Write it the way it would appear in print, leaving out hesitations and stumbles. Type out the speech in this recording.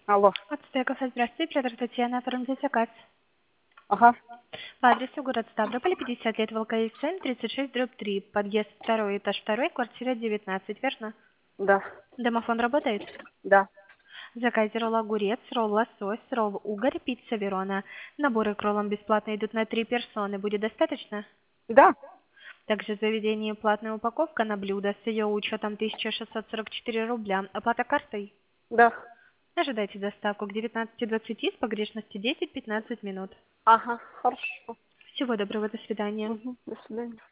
Алло. Отстая кафе, здравствуйте, оператор Татьяна, оформите заказ. Ага. По адресу город Ставрополь, 50 лет, Волковец-7, 36/3, подъезд 2, этаж 2, квартира 19, верно? Да. Домофон работает? Да. В заказе ролл огурец, ролл лосось, ролл угорь, пицца Верона. Наборы к роллам бесплатно идут на 3 персоны. Будет достаточно? Да. Также в заведении платная упаковка на блюдо с ее учетом 1644 рубля. Оплата картой? Да. Ожидайте доставку к 19:20 с погрешностью 10-15 минут. Ага. Хорошо. Всего доброго, до свидания. Угу. До свидания.